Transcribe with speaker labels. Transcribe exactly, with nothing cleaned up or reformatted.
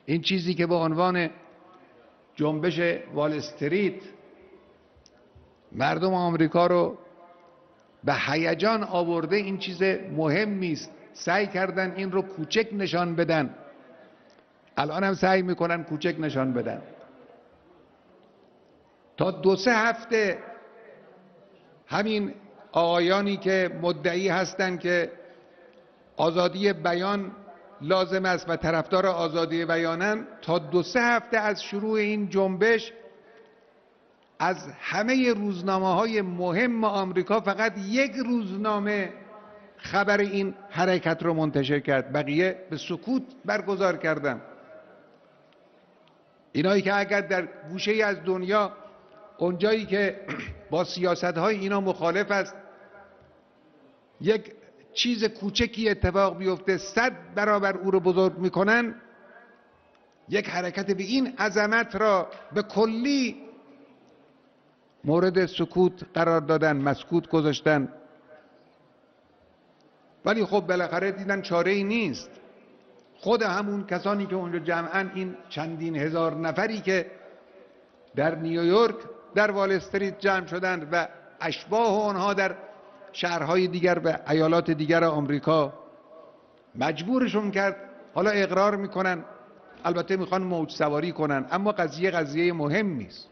Speaker 1: این چیزی که به عنوان جنبش وال استریت مردم آمریکا رو به هیجان آورده، این چیز مهمی است. سعی کردن این رو کوچک نشان بدن، الان هم سعی میکنن کوچک نشان بدن. تا دو سه هفته همین آقایانی که مدعی هستند که آزادی بیان لازم است و طرفدار آزادی بیانن، تا دو سه هفته از شروع این جنبش از همه روزنامه‌های مهم آمریکا فقط یک روزنامه خبر این حرکت رو منتشر کرد، بقیه به سکوت برگزار کردن. اینایی که اگر در گوشه‌ای از دنیا، اونجایی که با سیاست‌های اینا مخالف است، یک چیز کوچکی اتفاق بیفته صد برابر او رو بزرگ میکنن، یک حرکت به این عظمت را به کلی مورد سکوت قرار دادن، مسکوت گذاشتن. ولی خب بالاخره دیدن چاره ای نیست. خود همون کسانی که اونجا جمعن، این چندین هزار نفری که در نیویورک در وال استریت جمع شدند و اشباح آنها در شهرهای دیگر و ایالات دیگر آمریکا، مجبورشون کرد. حالا اقرار میکنن، البته میخوان موج سواری کنن، اما قضیه قضیه مهمی است.